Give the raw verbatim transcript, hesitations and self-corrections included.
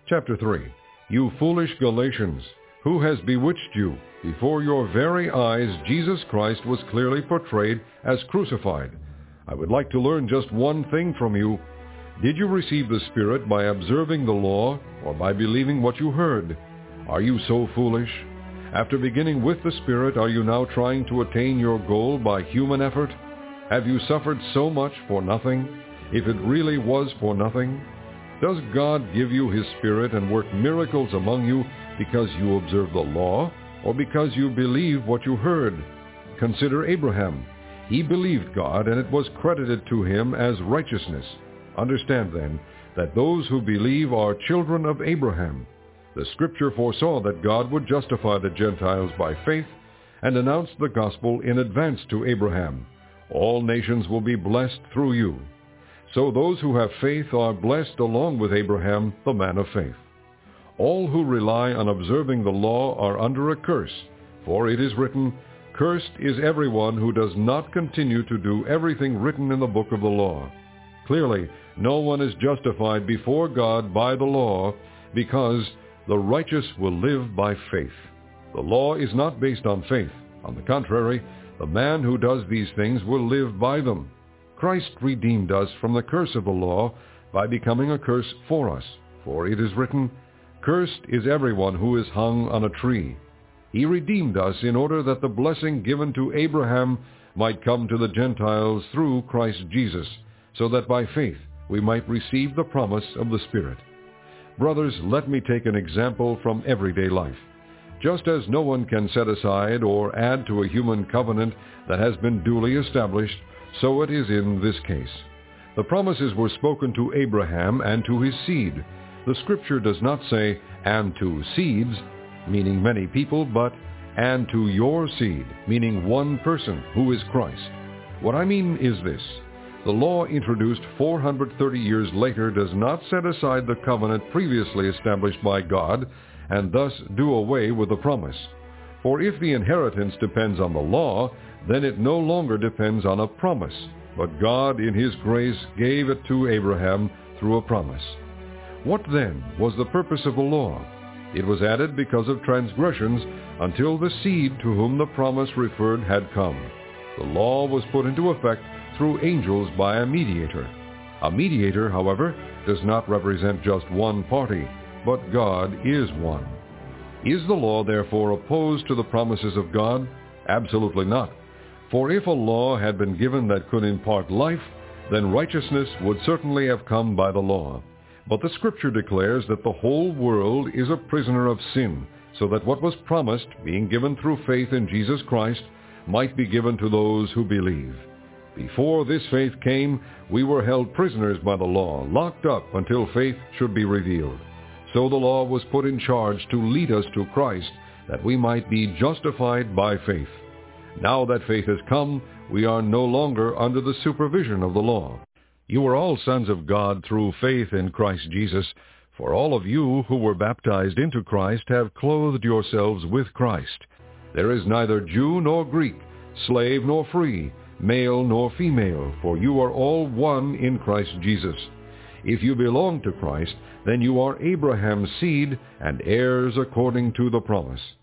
Chapter three. You foolish Galatians, who has bewitched you? Before your very eyes Jesus Christ was clearly portrayed as crucified. I would like to learn just one thing from you. Did you receive the Spirit by observing the law, or by believing what you heard? Are you so foolish? After beginning with the Spirit, are you now trying to attain your goal by human effort? Have you suffered so much for nothing, if it really was for nothing? Does God give you His Spirit and work miracles among you because you observe the law, or because you believe what you heard? Consider Abraham. He believed God, and it was credited to him as righteousness. Understand, then, that those who believe are children of Abraham. The Scripture foresaw that God would justify the Gentiles by faith and announced the gospel in advance to Abraham. All nations will be blessed through you. So those who have faith are blessed along with Abraham, the man of faith. All who rely on observing the law are under a curse, for it is written, "Cursed is everyone who does not continue to do everything written in the book of the law." Clearly, no one is justified before God by the law, because the righteous will live by faith. The law is not based on faith. On the contrary, the man who does these things will live by them. Christ redeemed us from the curse of the law by becoming a curse for us. For it is written, "Cursed is everyone who is hung on a tree." He redeemed us in order that the blessing given to Abraham might come to the Gentiles through Christ Jesus, so that by faith we might receive the promise of the Spirit. Brothers, let me take an example from everyday life. Just as no one can set aside or add to a human covenant that has been duly established, so it is in this case. The promises were spoken to Abraham and to his seed. The Scripture does not say, "and to seeds," meaning many people, but "and to your seed," meaning one person, who is Christ. What I mean is this. The law introduced four hundred thirty years later does not set aside the covenant previously established by God, and thus do away with the promise. For if the inheritance depends on the law, then it no longer depends on a promise, but God in His grace gave it to Abraham through a promise. What then was the purpose of the law? It was added because of transgressions until the seed to whom the promise referred had come. The law was put into effect through angels by a mediator. A mediator, however, does not represent just one party, but God is one. Is the law therefore opposed to the promises of God? Absolutely not. For if a law had been given that could impart life, then righteousness would certainly have come by the law. But the Scripture declares that the whole world is a prisoner of sin, so that what was promised, being given through faith in Jesus Christ, might be given to those who believe. Before this faith came, we were held prisoners by the law, locked up until faith should be revealed. So the law was put in charge to lead us to Christ, that we might be justified by faith. Now that faith has come, we are no longer under the supervision of the law. You are all sons of God through faith in Christ Jesus, for all of you who were baptized into Christ have clothed yourselves with Christ. There is neither Jew nor Greek, slave nor free, male nor female, for you are all one in Christ Jesus. If you belong to Christ, then you are Abraham's seed and heirs according to the promise.